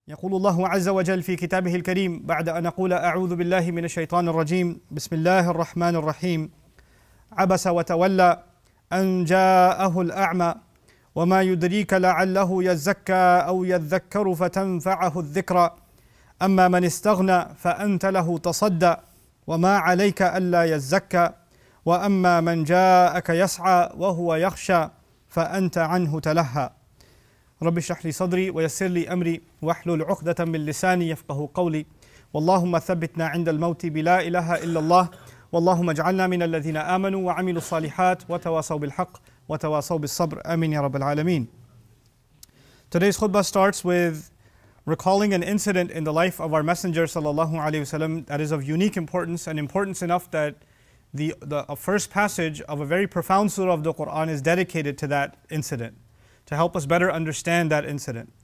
يقول الله عز وجل في كتابه الكريم بعد أن أقول أعوذ بالله من الشيطان الرجيم بسم الله الرحمن الرحيم عبس وتولى أن جاءه الأعمى وما يدريك لعله يزكى أو يذكر فتنفعه الذكرى أما من استغنى فأنت له تصدى وما عليك ألا يزكى وأما من جاءك يسعى وهو يخشى فأنت عنه تلهى رب اشرح لي صدري ويسر لي أمري واحلل عقدة من لساني يفقه قولي واللهم ثبتنا عند الموت بلا إله إلا الله واللهم اجعلنا من الذين آمنوا وعملوا الصالحات وتواصوا بالحق وتواصوا بالصبر آمين يا رب العالمين. Today's khutbah starts with recalling an incident in the life of our Messenger sallallahu alaihi wasallam that is of unique importance and importance enough that the first passage of a very profound surah of the Quran is dedicated to that incident, to help us better understand that incident.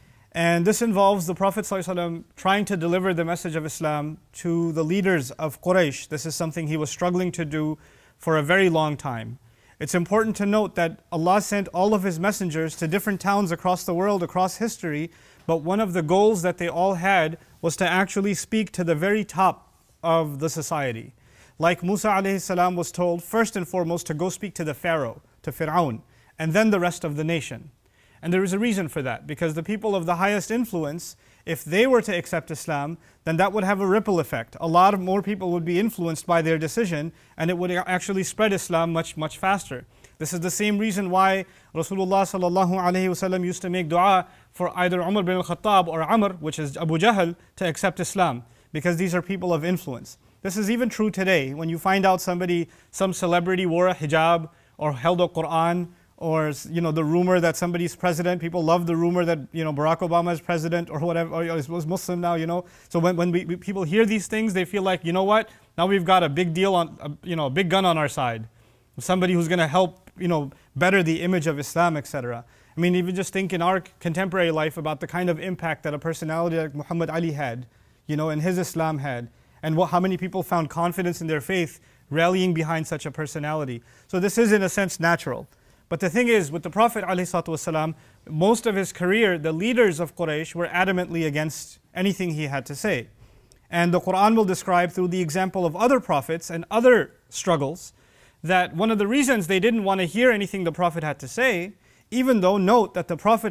And this involves the Prophet ﷺ trying to deliver the message of Islam to the leaders of Quraysh. This is something he was struggling to do for a very long time. It's important to note that Allah sent all of His messengers to different towns across the world, across history, but one of the goals that they all had was to actually speak to the very top of the society. Like Musa alayhi salam was told first and foremost to go speak to the Pharaoh, to Fir'aun, and then the rest of the nation. And there is a reason for that, because the people of the highest influence, if they were to accept Islam, then that would have a ripple effect. A lot of more people would be influenced by their decision, and it would actually spread Islam much, much faster. This is the same reason why Rasulullah sallallahu alaihi wasallam used to make dua for either Umar bin al-Khattab or Amr, which is Abu Jahl, to accept Islam, because these are people of influence. This is even true today. When you find out some celebrity wore a hijab or held a Quran, or the rumor that somebody's president, people love the rumor that Barack Obama is president or whatever, or is Muslim now, So when people hear these things, they feel like, what? Now we've got a big deal on, a big gun on our side. Somebody who's going to help, better the image of Islam, etc. I mean, even just think in our contemporary life about the kind of impact that a personality like Muhammad Ali had, and his Islam had, and how many people found confidence in their faith rallying behind such a personality. So this is in a sense natural. But the thing is, with the Prophet ﷺ, most of his career, the leaders of Quraysh were adamantly against anything he had to say. And the Quran will describe through the example of other prophets and other struggles that one of the reasons they didn't want to hear anything the Prophet had to say, even though note that the Prophet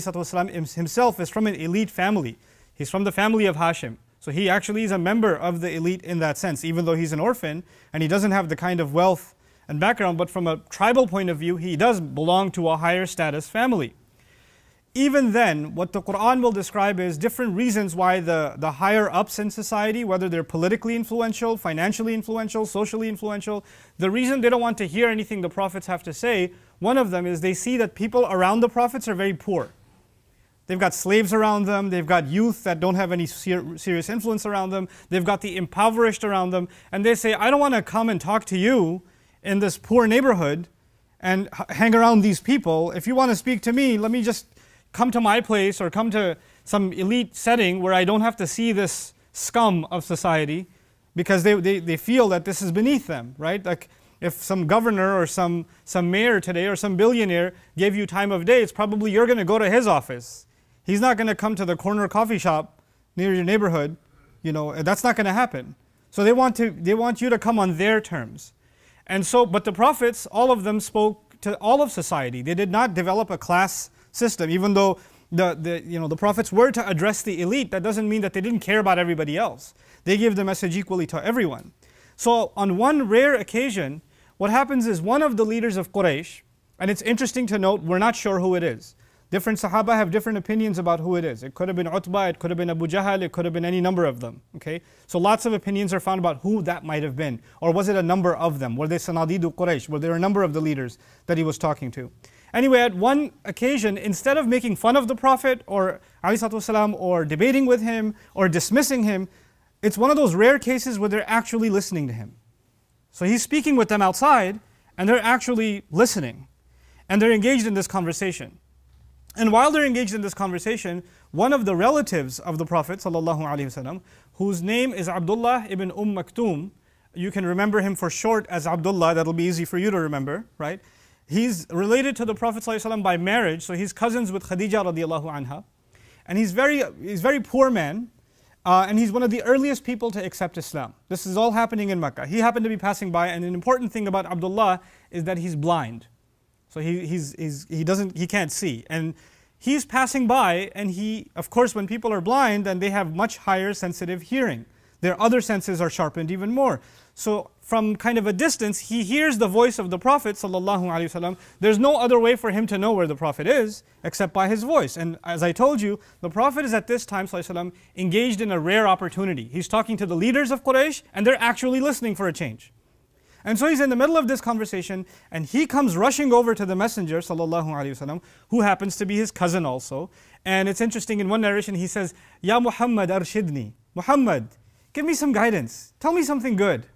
ﷺ himself is from an elite family. He's from the family of Hashim. So he actually is a member of the elite in that sense, even though he's an orphan and he doesn't have the kind of wealth and background, but from a tribal point of view, he does belong to a higher status family. Even then, what the Quran will describe is different reasons why the higher ups in society, whether they're politically influential, financially influential, socially influential, the reason they don't want to hear anything the prophets have to say, one of them is they see that people around the prophets are very poor. They've got slaves around them, they've got youth that don't have any serious influence around them, they've got the impoverished around them, and they say, I don't want to come and talk to you in this poor neighborhood and hang around these people. If you want to speak to me, let me just come to my place or come to some elite setting where I don't have to see this scum of society, because they feel that this is beneath them, right? Like if some governor or some mayor today or some billionaire gave you time of day, it's probably you're going to go to his office. He's not going to come to the corner coffee shop near your neighborhood. That's not going to happen. So they want you to come on their terms. And so, but the prophets, all of them spoke to all of society. They did not develop a class system, even though the prophets were to address the elite. That doesn't mean that they didn't care about everybody else. They gave the message equally to everyone. So on one rare occasion, what happens is one of the leaders of Quraysh, and it's interesting to note, we're not sure who it is. Different Sahaba have different opinions about who it is. It could have been Utbah, it could have been Abu Jahl, it could have been any number of them. Okay, so lots of opinions are found about who that might have been. Or was it a number of them? Were they Sanadidu Quraysh? Were there a number of the leaders that he was talking to? Anyway, at one occasion, instead of making fun of the Prophet or ﷺ or debating with him or dismissing him, it's one of those rare cases where they're actually listening to him. So he's speaking with them outside and they're actually listening. And they're engaged in this conversation. And while they're engaged in this conversation, one of the relatives of the Prophet ﷺ, whose name is Abdullah ibn Maktoum, you can remember him for short as Abdullah, that'll be easy for you to remember, right? He's related to the Prophet ﷺ by marriage, so he's cousins with Khadija radiallahu anha. and he's very poor man, and he's one of the earliest people to accept Islam. This is all happening in Mecca. He happened to be passing by, and an important thing about Abdullah is that he's blind. So he can't see. And he's passing by, and of course, when people are blind, then they have much higher sensitive hearing. Their other senses are sharpened even more. So from kind of a distance, he hears the voice of the Prophet ﷺ. There's no other way for him to know where the Prophet is except by his voice. And as I told you, the Prophet is at this time ﷺ, engaged in a rare opportunity. He's talking to the leaders of Quraysh, and they're actually listening for a change. And so he's in the middle of this conversation, and he comes rushing over to the Messenger ﷺ, who happens to be his cousin also. And it's interesting, in one narration he says, Ya Muhammad arshidni. Muhammad, give me some guidance. Tell me something good.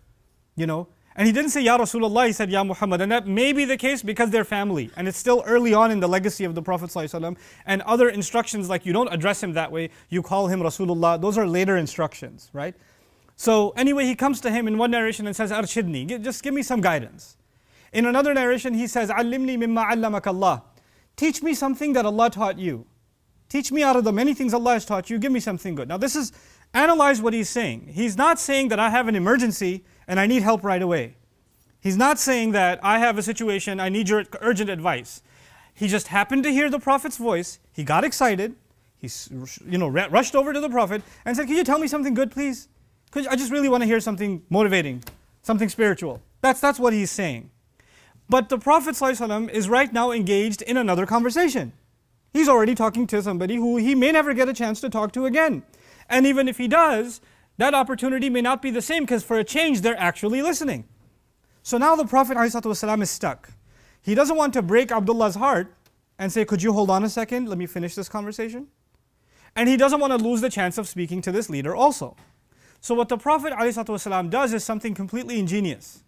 And he didn't say Ya Rasulullah, he said Ya Muhammad. And that may be the case because they're family. And it's still early on in the legacy of the Prophet ﷺ. And other instructions, like you don't address him that way, you call him Rasulullah, those are later instructions, right? So anyway, he comes to him in one narration and says, Arshidni, just give me some guidance. In another narration, he says, Allimni mimma allamaka Allah. Teach me something that Allah taught you. Teach me out of the many things Allah has taught you, give me something good. Now analyze what he's saying. He's not saying that I have an emergency and I need help right away. He's not saying that I have a situation, I need your urgent advice. He just happened to hear the Prophet's voice. He got excited. He rushed over to the Prophet and said, can you tell me something good, please? I just really want to hear something motivating, something spiritual. That's what he's saying. But the Prophet ﷺ is right now engaged in another conversation. He's already talking to somebody who he may never get a chance to talk to again. And even if he does, that opportunity may not be the same, because for a change, they're actually listening. So now the Prophet ﷺ is stuck. He doesn't want to break Abdullah's heart and say, could you hold on a second, let me finish this conversation? And he doesn't want to lose the chance of speaking to this leader also. So what the Prophet ﷺ does is something completely ingenious.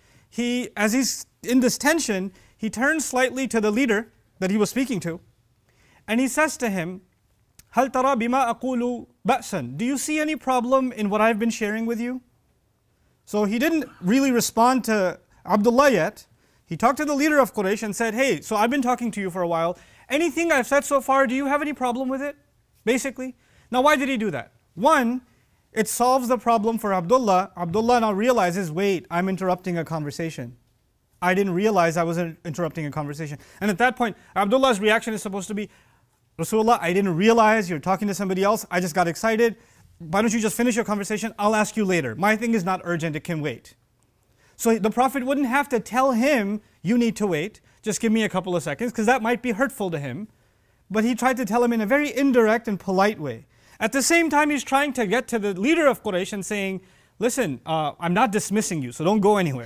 As he's in this tension, he turns slightly to the leader that he was speaking to, and he says to him, هل ترى بما أقول بأسا? Do you see any problem in what I've been sharing with you? So he didn't really respond to Abdullah yet. He talked to the leader of Quraysh and said, hey, so I've been talking to you for a while. Anything I've said so far, do you have any problem with it? Basically. Now why did he do that? One, it solves the problem for Abdullah. Abdullah now realizes, wait, I'm interrupting a conversation. I didn't realize I was interrupting a conversation. And at that point, Abdullah's reaction is supposed to be, Rasulullah, I didn't realize you're talking to somebody else. I just got excited. Why don't you just finish your conversation? I'll ask you later. My thing is not urgent, it can wait. So the Prophet wouldn't have to tell him, you need to wait. Just give me a couple of seconds, because that might be hurtful to him. But he tried to tell him in a very indirect and polite way. At the same time, he's trying to get to the leader of Quraysh and saying, listen, I'm not dismissing you, so don't go anywhere.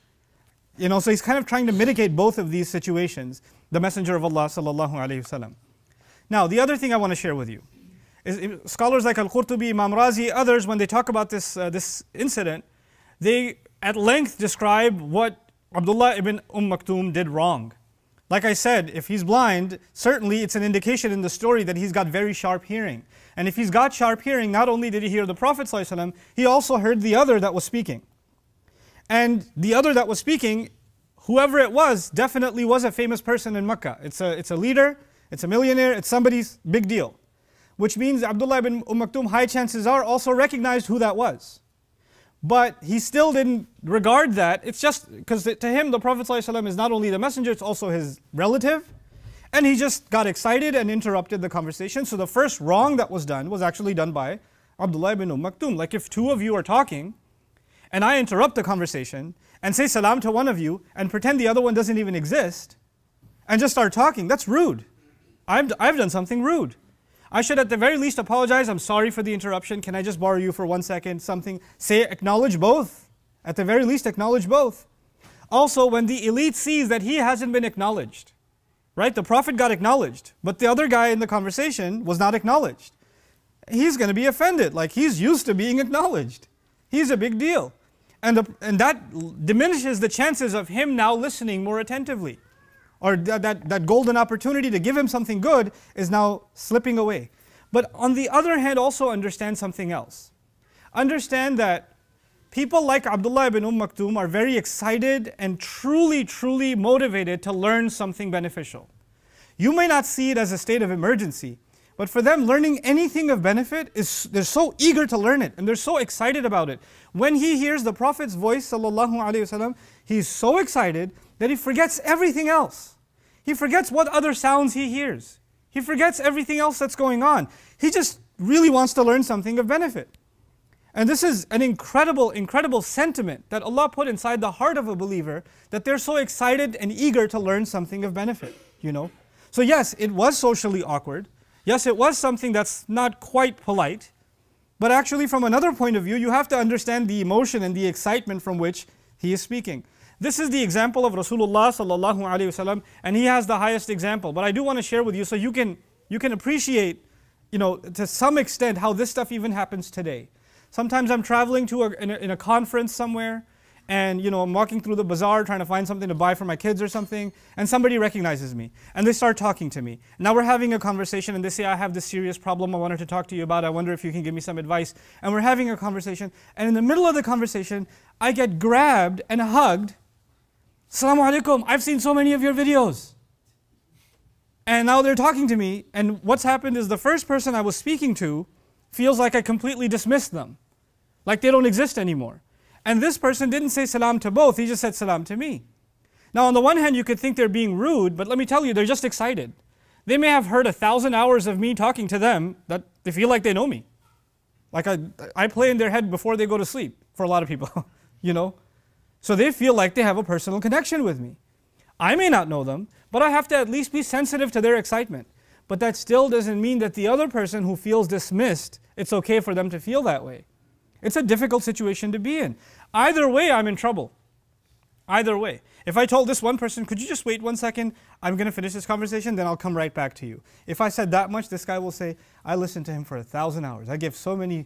So he's kind of trying to mitigate both of these situations, the Messenger of Allah sallallahu alaihi wasallam. Now, the other thing I want to share with you is scholars like Al-Qurtubi, Imam Razi, others, when they talk about this incident, they at length describe what Abdullah ibn Maktoum did wrong. Like I said, if he's blind, certainly it's an indication in the story that he's got very sharp hearing. And if he's got sharp hearing, not only did he hear the Prophet ﷺ, he also heard the other that was speaking. And the other that was speaking, whoever it was, definitely was a famous person in Mecca. It's a leader, it's a millionaire, it's somebody's big deal. Which means Abdullah ibn Maktoum, high chances are, also recognized who that was. But he still didn't regard that. It's just because to him the Prophet ﷺ is not only the messenger, it's also his relative. And he just got excited and interrupted the conversation. So the first wrong that was done was actually done by Abdullah ibn Maktoum. Like if two of you are talking and I interrupt the conversation and say salam to one of you and pretend the other one doesn't even exist and just start talking, that's rude. I've done something rude. I should at the very least apologize. I'm sorry for the interruption. Can I just borrow you for 1 second? Something. Acknowledge both. At the very least, acknowledge both. Also, when the elite sees that he hasn't been acknowledged, right? The Prophet got acknowledged, but the other guy in the conversation was not acknowledged. He's going to be offended. Like he's used to being acknowledged. He's a big deal. And that diminishes the chances of him now listening more attentively. Or that golden opportunity to give him something good is now slipping away. But on the other hand, also understand something else. Understand that people like Abdullah ibn Maktoum are very excited and truly, truly motivated to learn something beneficial. You may not see it as a state of emergency, But for them, learning anything of benefit, they're so eager to learn it and they're so excited about it. When he hears the Prophet's voice, sallallahu alaihi wasallam, he's so excited that he forgets everything else. He forgets what other sounds he hears. He forgets everything else that's going on. He just really wants to learn something of benefit. And this is an incredible, incredible sentiment that Allah put inside the heart of a believer, that they're so excited and eager to learn something of benefit, you know. So yes, it was socially awkward. Yes, it was something that's not quite polite. But actually from another point of view, you have to understand the emotion and the excitement from which he is speaking. This is the example of Rasulullah sallallahu alaihi wasallam, and he has the highest example. But I do want to share with you so you can appreciate, you know, to some extent how this stuff even happens today. Sometimes I'm traveling to in a conference somewhere, and you know, I'm walking through the bazaar trying to find something to buy for my kids or something, and somebody recognizes me, and they start talking to me. Now we're having a conversation, and they say, I have this serious problem I wanted to talk to you about. I wonder if you can give me some advice. And we're having a conversation, and in the middle of the conversation, I get grabbed and hugged. Assalamu alaikum, I've seen so many of your videos. And now they're talking to me, and what's happened is the first person I was speaking to feels like I completely dismissed them, like they don't exist anymore. And this person didn't say salam to both, he just said salam to me. Now on the one hand you could think they're being rude, but let me tell you, they're just excited. They may have heard 1,000 hours of me talking to them that they feel like they know me. Like I play in their head before they go to sleep, for a lot of people, you know. So they feel like they have a personal connection with me. I may not know them, but I have to at least be sensitive to their excitement. But that still doesn't mean that the other person who feels dismissed, it's okay for them to feel that way. It's a difficult situation to be in. Either way, I'm in trouble. Either way. If I told this one person, could you just wait 1 second? I'm going to finish this conversation, then I'll come right back to you. If I said that much, this guy will say, I listened to him for 1,000 hours. I gave so many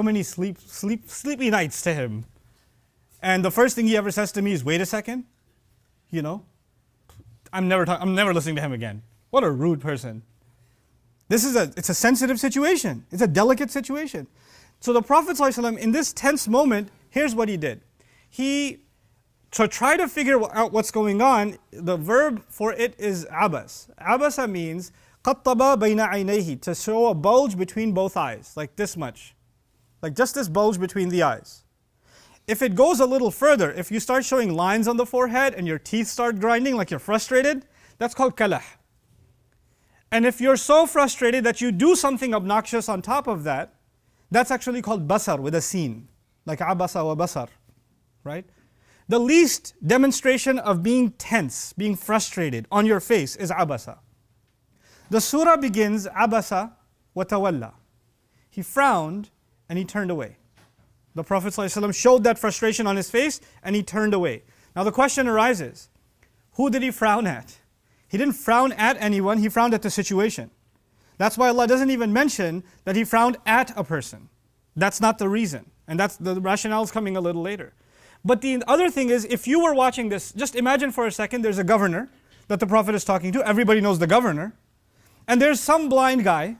sleepy nights to him. And the first thing he ever says to me is, wait a second. You know, I'm never listening to him again. What a rude person. It's a sensitive situation. It's a delicate situation. So the Prophet ﷺ, in this tense moment, here's what he did. To try to figure out what's going on, the verb for it is abas. Abasa means qattaba bayna aynayhi, to show a bulge between both eyes, like this much. Like just this bulge between the eyes. If it goes a little further, if you start showing lines on the forehead and your teeth start grinding like you're frustrated, that's called kalah. And if you're so frustrated that you do something obnoxious on top of that, that's actually called basar with a sin, like abasa wa basar, right? The least demonstration of being tense, being frustrated on your face is abasa. The surah begins abasa wa tawalla. He frowned and he turned away. The Prophet ﷺ showed that frustration on his face and he turned away. Now the question arises, who did he frown at? He didn't frown at anyone, he frowned at the situation. That's why Allah doesn't even mention that he frowned at a person. That's not the reason. And that's the rationale is coming a little later. But the other thing is, if you were watching this, just imagine for a second there's a governor that the Prophet is talking to. Everybody knows the governor. And there's some blind guy.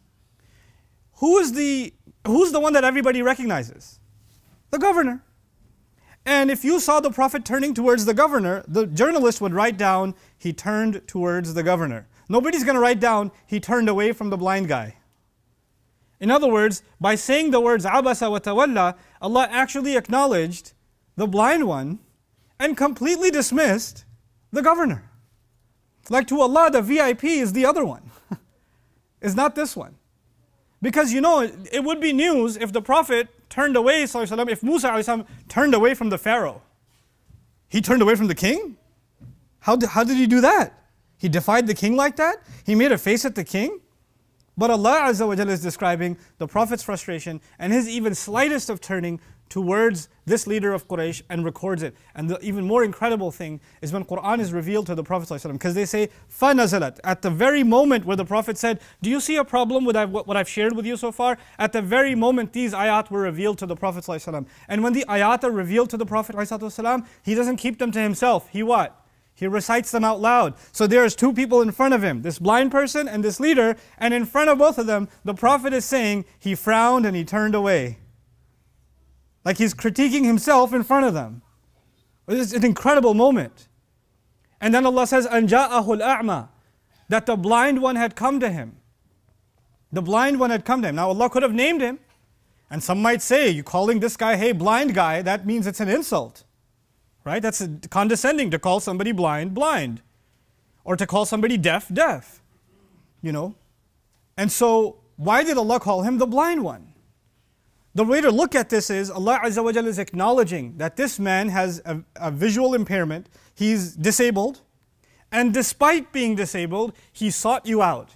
Who's the one that everybody recognizes? The governor. And if you saw the Prophet turning towards the governor, the journalist would write down, he turned towards the governor. Nobody's going to write down, he turned away from the blind guy. In other words, by saying the words abasa wa tawalla, Allah actually acknowledged the blind one and completely dismissed the governor. Like to Allah, the VIP is the other one. It's not this one. Because you know, it would be news if the Prophet turned away, if Musa turned away from the Pharaoh. He turned away from the king? How did he do that? He defied the king like that? He made a face at the king? But Allah Azza wa Jalla is describing the Prophet's frustration and his even slightest of turning towards this leader of Quraysh and records it. And the even more incredible thing is when Qur'an is revealed to the Prophet ﷺ, because they say, فَنَزَلَتْ, at the very moment where the Prophet said, do you see a problem with what I've shared with you so far? At the very moment these ayat were revealed to the Prophet ﷺ. And when the ayat are revealed to the Prophet ﷺ, he doesn't keep them to himself. He what? He recites them out loud. So there's two people in front of him, this blind person and this leader, and in front of both of them, the Prophet is saying, he frowned and he turned away. Like he's critiquing himself in front of them. It's an incredible moment. And then Allah says, أَنْ جَاءَهُ الْأَعْمَى, that the blind one had come to him. The blind one had come to him. Now Allah could have named him. And some might say, you calling this guy, hey, blind guy, that means it's an insult. Right? That's condescending to call somebody blind, blind. Or to call somebody deaf, deaf. You know? And so, why did Allah call him the blind one? The way to look at this is, Allah Azza wa Jalla is acknowledging that this man has a visual impairment. He's disabled. And despite being disabled, he sought you out.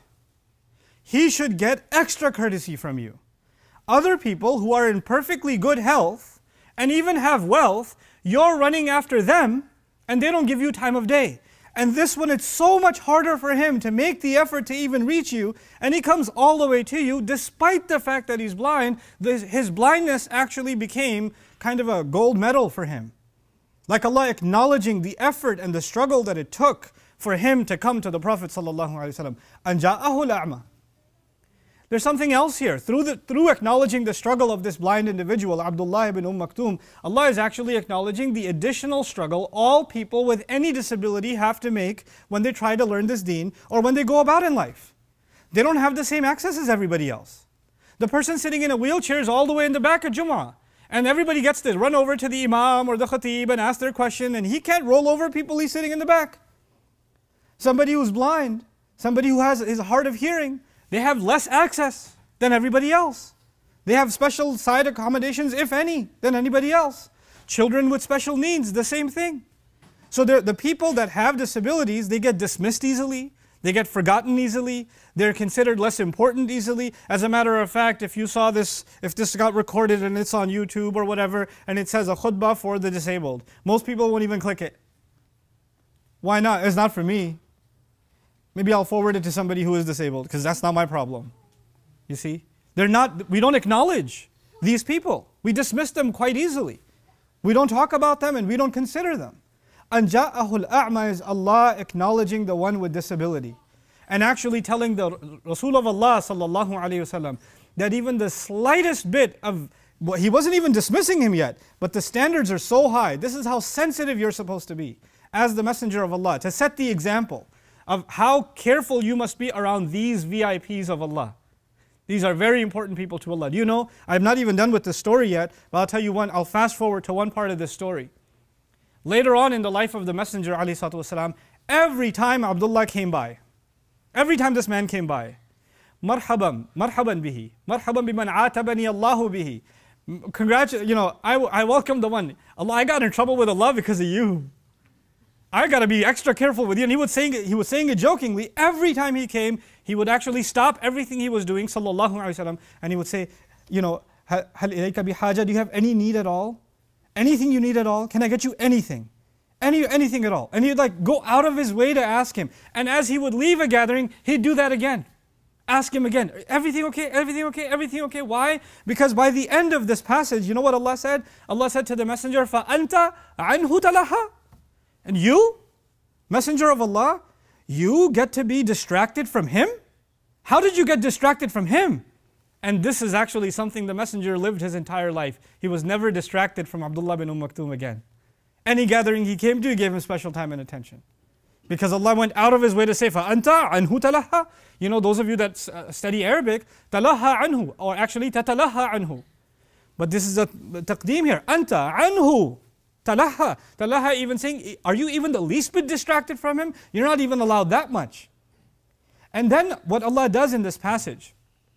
He should get extra courtesy from you. Other people who are in perfectly good health and even have wealth, you're running after them and they don't give you time of day. And this one, it's so much harder for him to make the effort to even reach you, and he comes all the way to you despite the fact that he's blind. His blindness actually became kind of a gold medal for him. Like Allah acknowledging the effort and the struggle that it took for him to come to the Prophet ﷺ. أَنْ جَاءَهُ الْأَعْمَى. There's something else here. Through acknowledging the struggle of this blind individual, Abdullah ibn Maktoum, Allah is actually acknowledging the additional struggle all people with any disability have to make when they try to learn this deen or when they go about in life. They don't have the same access as everybody else. The person sitting in a wheelchair is all the way in the back of Jumu'ah. And everybody gets to run over to the Imam or the Khatib and ask their question, and he can't roll over people he's sitting in the back. Somebody who's blind, somebody who has his hard of hearing, they have less access than everybody else. They have special side accommodations, if any, than anybody else. Children with special needs, the same thing. So the people that have disabilities, they get dismissed easily. They get forgotten easily. They're considered less important easily. As a matter of fact, if you saw this, if this got recorded and it's on YouTube or whatever, and it says a khutbah for the disabled, most people won't even click it. Why not? It's not for me. Maybe I'll forward it to somebody who is disabled, because that's not my problem. You see? We don't acknowledge these people. We dismiss them quite easily. We don't talk about them and we don't consider them. أَنْ جَاءَهُ الْأَعْمَى is Allah acknowledging the one with disability. And actually telling the Rasul of Allah sallallahu alayhi wasallam that even the slightest bit of, he wasn't even dismissing him yet, but the standards are so high. This is how sensitive you're supposed to be as the Messenger of Allah, to set the example of how careful you must be around these VIPs of Allah. These are very important people to Allah. Do you know, I'm not even done with the story yet, but I'll tell you one, I'll fast forward to one part of this story. Later on in the life of the Messenger ﷺ, every time Abdullah came by, every time this man came by, marhaban bihi, marhaban biman atabani Allahu bihi. Congratulations, I welcome the one. Allah, I got in trouble with Allah because of you. I got to be extra careful with you. And he was saying it jokingly. Every time he came, he would actually stop everything he was doing, sallallahu alaihi wasallam, and he would say, هَلْ إِلَيْكَ بِحَاجَةٍ? Do you have any need at all? Anything you need at all? Can I get you anything? Anything at all? And he'd go out of his way to ask him. And as he would leave a gathering, he'd do that again. Ask him again, everything okay? Everything okay? Everything okay? Why? Because by the end of this passage, you know what Allah said? Allah said to the Messenger, فَأَنْتَ عَنْهُ تَلَهَا. And you, Messenger of Allah, you get to be distracted from him? How did you get distracted from him? And this is actually something the Messenger lived his entire life. He was never distracted from Abdullah bin Maktoum again. Any gathering he came to, he gave him special time and attention. Because Allah went out of his way to say, فَأَنْتَ عَنْهُ تَلَهَا. You know, those of you that study Arabic, تَلَهَا عَنْهُ, or actually تَتَلَهَا عَنْهُ. But this is a taqdeem here. أَنْتَ عَنْهُ تَلَهَا. Talaha even saying, are you even the least bit distracted from him? You're not even allowed that much. And then what Allah does in this passage,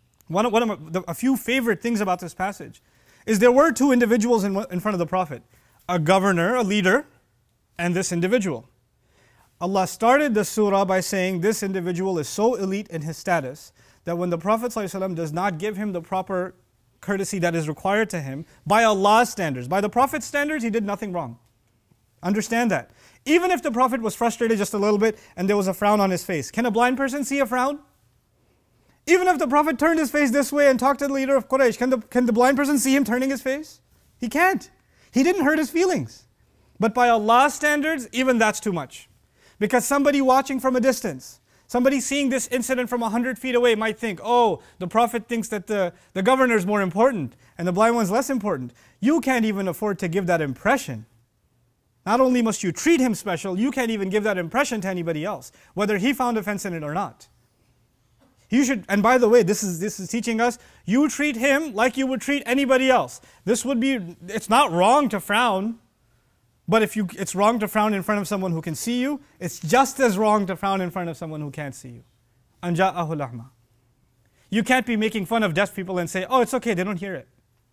a few favorite things about this passage, is there were two individuals in front of the Prophet. A governor, a leader, and this individual. Allah started the surah by saying this individual is so elite in his status that when the Prophet ﷺ does not give him the proper courtesy that is required to him, by Allah's standards, by the Prophet's standards, he did nothing wrong. Understand that. Even if the Prophet was frustrated just a little bit and there was a frown on his face, can a blind person see a frown? Even if the Prophet turned his face this way and talked to the leader of Quraysh, can the blind person see him turning his face? He can't. He didn't hurt his feelings. But by Allah's standards, even that's too much. Because somebody watching from a distance, somebody seeing this incident from 100 feet away might think, oh, the Prophet thinks that the governor is more important and the blind one's less important. You can't even afford to give that impression. Not only must you treat him special, you can't even give that impression to anybody else, whether he found offense in it or not. You should, and by the way, this is teaching us, you treat him like you would treat anybody else. It's not wrong to frown, but it's wrong to frown in front of someone who can see you, it's just as wrong to frown in front of someone who can't see you. أَنْ جَاءَهُ الْأَعْمَى. You can't be making fun of deaf people and say, oh, it's okay, they don't hear it.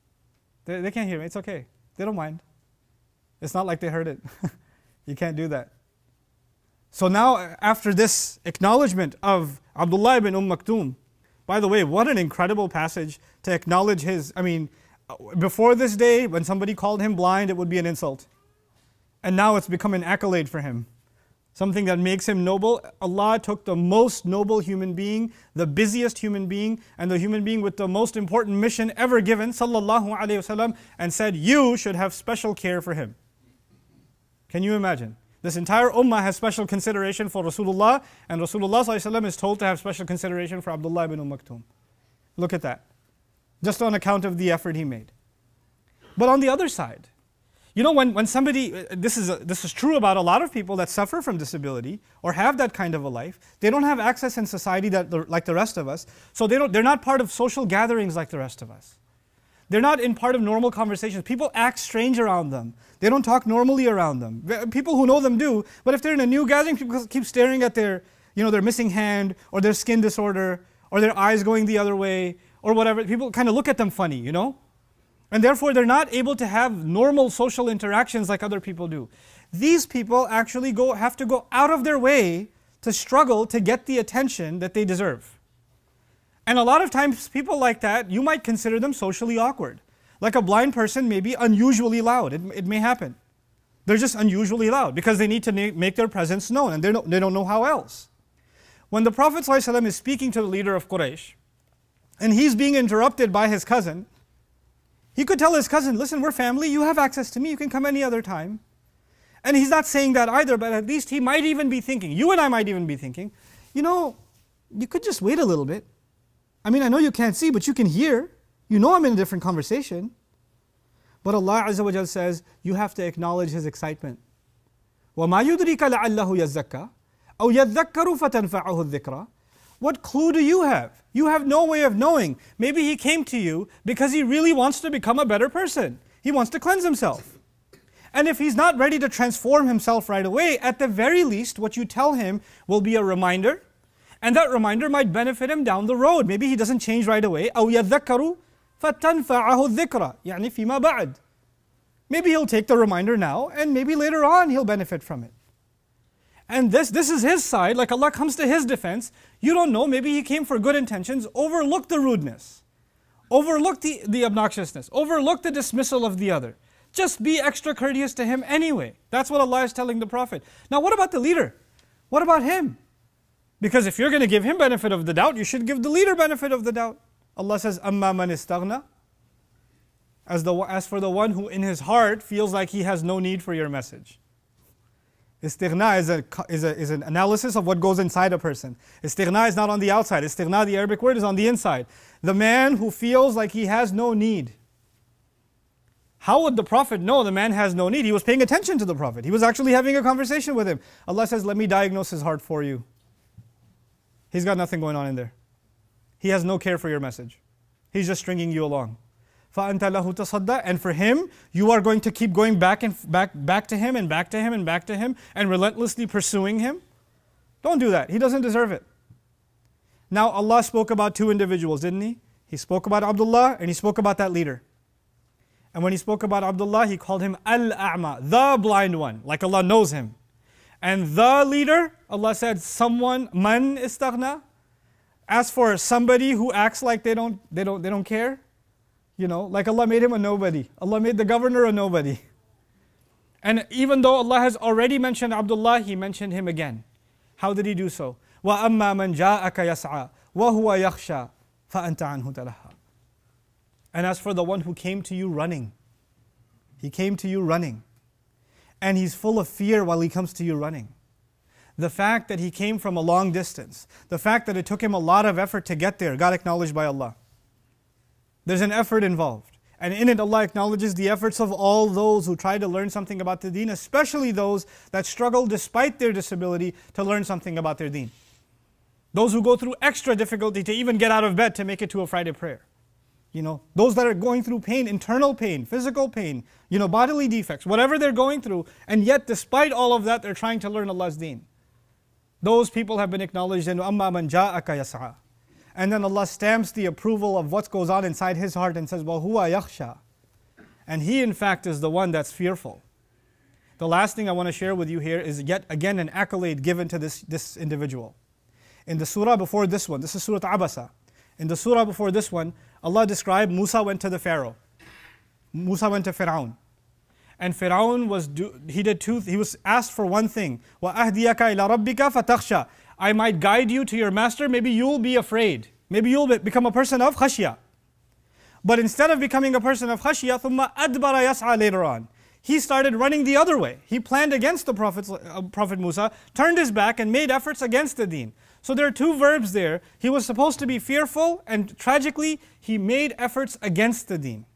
They can't hear it, it's okay. They don't mind. It's not like they heard it. You can't do that. So now, after this acknowledgement of Abdullah ibn Maktoum, by the way, what an incredible passage to acknowledge his, before this day, when somebody called him blind, it would be an insult. And now it's become an accolade for him. Something that makes him noble. Allah took the most noble human being, the busiest human being, and the human being with the most important mission ever given, sallallahu alayhi wasallam, and said, you should have special care for him. Can you imagine? This entire ummah has special consideration for Rasulullah, and Rasulullah ﷺ is told to have special consideration for Abdullah ibn Maktoum. Look at that. Just on account of the effort he made. But on the other side, when somebody, this is true about a lot of people that suffer from disability or have that kind of a life, they don't have access in society like the rest of us, so they're not part of social gatherings like the rest of us. They're not in part of normal conversations. People act strange around them. They don't talk normally around them. People who know them do, but if they're in a new gathering, people keep staring at their missing hand, or their skin disorder, or their eyes going the other way, or whatever. People kind of look at them funny, And therefore, they're not able to have normal social interactions like other people do. These people actually have to go out of their way to struggle to get the attention that they deserve. And a lot of times, people like that, you might consider them socially awkward. Like a blind person may be unusually loud. It may happen. They're just unusually loud because they need to make their presence known, and they don't know how else. When the Prophet ﷺ is speaking to the leader of Quraysh, and he's being interrupted by his cousin, he could tell his cousin, listen, we're family, you have access to me, you can come any other time. And he's not saying that either, but at least he might even be thinking, you and I might even be thinking, you could just wait a little bit. I know you can't see, but you can hear. I'm in a different conversation. But Allah Azza wa Jal says, you have to acknowledge His excitement. وَمَا يُدْرِكَ لَعَلَّهُ يَزَّكَّى أَوْ يَذَّكَّرُ فَتَنْفَعُهُ الذِّكْرَى. What clue do you have? You have no way of knowing. Maybe he came to you because he really wants to become a better person. He wants to cleanse himself. And if he's not ready to transform himself right away, at the very least, what you tell him will be a reminder. And that reminder might benefit him down the road. Maybe he doesn't change right away. أَوْ يَذَّكَّرُ فَتَنْفَعَهُ الذِّكْرَى يعني فيما بعد. Maybe he'll take the reminder now, and maybe later on he'll benefit from it. And this is his side, like Allah comes to his defense. You don't know, maybe he came for good intentions. Overlook the rudeness. Overlook the obnoxiousness. Overlook the dismissal of the other. Just be extra courteous to him anyway. That's what Allah is telling the Prophet. Now what about the leader? What about him? Because if you're going to give him benefit of the doubt, you should give the leader benefit of the doubt. Allah says, أَمَّا مَنِ اسْتَغْنَى. As for the one who in his heart feels like he has no need for your message. Istighna is an analysis of what goes inside a person. Istighna is not on the outside. Istighna, the Arabic word, is on the inside. The man who feels like he has no need. How would the Prophet know the man has no need? He was paying attention to the Prophet. He was actually having a conversation with him. Allah says, let me diagnose his heart for you. He's got nothing going on in there. He has no care for your message. He's just stringing you along. فَأَنْتَ لَهُ تَصَدَّى. And for him, you are going to keep going back to him and back to him and back to him and relentlessly pursuing him. Don't do that. He doesn't deserve it. Now Allah spoke about two individuals, didn't He? He spoke about Abdullah and He spoke about that leader. And when He spoke about Abdullah, He called him Al-A'ma, the blind one, like Allah knows him. And the leader, Allah said, someone, man istaghna. As for somebody who acts like they don't care, like Allah made him a nobody. Allah made the governor a nobody. And even though Allah has already mentioned Abdullah, He mentioned him again. How did He do so? وَأَمَّا مَنْ جَاءَكَ يَسْعَى وَهُوَ يَخْشَى فَأَنْتَ عَنْهُ تَلَهَّى. And as for the one who came to you running, he came to you running. And he's full of fear while he comes to you running. The fact that he came from a long distance, the fact that it took him a lot of effort to get there, got acknowledged by Allah. There's an effort involved. And in it, Allah acknowledges the efforts of all those who try to learn something about the deen, especially those that struggle despite their disability to learn something about their deen. Those who go through extra difficulty to even get out of bed to make it to a Friday prayer. Those that are going through pain, internal pain, physical pain, bodily defects, whatever they're going through, and yet despite all of that, they're trying to learn Allah's deen. Those people have been acknowledged in أَمَّا مَنْ جَاءَكَ يَسْعَى. And then Allah stamps the approval of what goes on inside his heart and says, وَهُوَ يَخْشَى. And he in fact is the one that's fearful. The last thing I want to share with you here is yet again an accolade given to this individual. In the surah before this one, this is Surah Abasa. In the surah before this one, Allah described Musa went to the Pharaoh. Musa went to Fir'aun. And Fir'aun he was asked for one thing. وَأَهْدِيَكَ إِلَى رَبِّكَ فَتَخْشَى. I might guide you to your master, maybe you'll be afraid. Maybe you'll become a person of khashya. But instead of becoming a person of khashya, ثُمَّ أَدْبَرَ يَسْعَى later on. He started running the other way. He planned against the Prophet Musa, turned his back and made efforts against the deen. So there are two verbs there. He was supposed to be fearful, and tragically, he made efforts against the deen.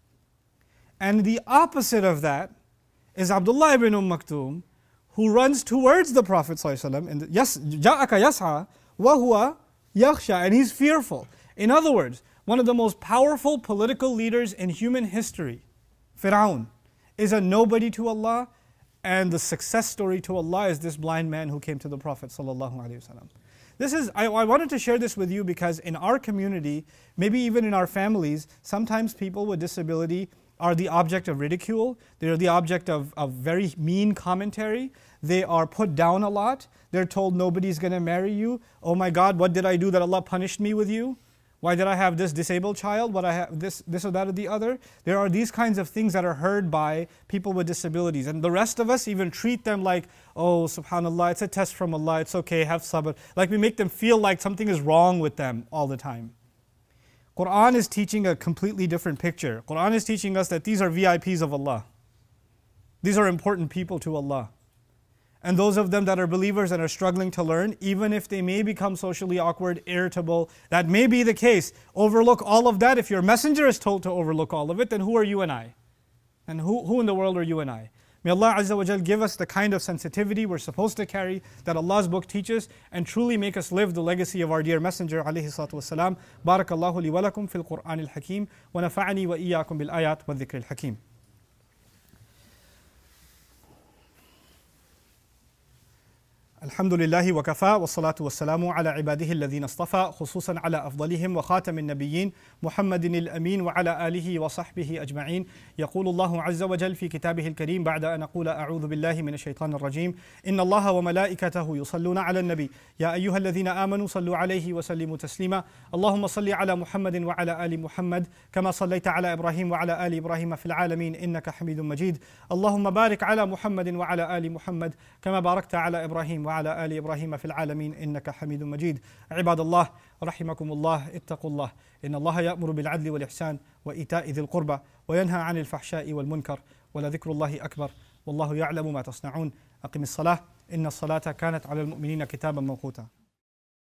And the opposite of that is Abdullah ibn Maktoum, who runs towards the Prophet ﷺ, and جَاءَكَ يَسْعَى وَهُوَ يَخْشَى, and he's fearful. In other words, one of the most powerful political leaders in human history, Fir'aun, is a nobody to Allah, and the success story to Allah is this blind man who came to the Prophet ﷺ. I wanted to share this with you because in our community, maybe even in our families, sometimes people with disability are the object of ridicule. They're the object of very mean commentary. They are put down a lot. They're told nobody's going to marry you. Oh my God, what did I do that Allah punished me with you? Why did I have this disabled child? What I have this or that or the other? There are these kinds of things that are heard by people with disabilities. And the rest of us even treat them like, oh, subhanAllah, it's a test from Allah, it's okay, have sabr. Like we make them feel like something is wrong with them all the time. Quran is teaching a completely different picture. Quran is teaching us that these are VIPs of Allah. These are important people to Allah. And those of them that are believers and are struggling to learn, even if they may become socially awkward, irritable, that may be the case. Overlook all of that. If your messenger is told to overlook all of it, then who are you and I? And who in the world are you and I? May Allah Azza wa Jal give us the kind of sensitivity we're supposed to carry that Allah's book teaches, and truly make us live the legacy of our dear messenger alayhi salatu wassalam. Barakallahu li wa lakum fil Qur'an al-Hakim wa nafa'ani wa iyyakum bil ayat wa dhikr al-Hakim. الحمد لله وكفى والصلاة والسلام على عباده الذين اصطفى خصوصا على أفضلهم وخاتم النبيين محمد الأمين وعلى آله وصحبه أجمعين. يقول الله عز وجل في كتابه الكريم بعد أن أقول أعوذ بالله من الشيطان الرجيم إن الله وملائكته يصلون على النبي يا أيها الذين آمنوا صلوا عليه وسلموا تسليما اللهم صل على محمد وعلى آل محمد كما صليت على إبراهيم وعلى آل إبراهيم في العالمين إنك حميد مجيد اللهم بارك على محمد وعلى آل محمد كما باركت على إبراهيم وعلى آل إبراهيم في العالمين إنك حميد مجيد. عباد الله رحمكم الله اتقوا الله إن الله يأمر بالعدل والإحسان وإيتاء ذي القربى وينهى عن الفحشاء والمنكر ولذكر الله أكبر والله يعلم ما تصنعون. أقم الصلاة إن الصلاة كانت على المؤمنين كتابا موقوتا.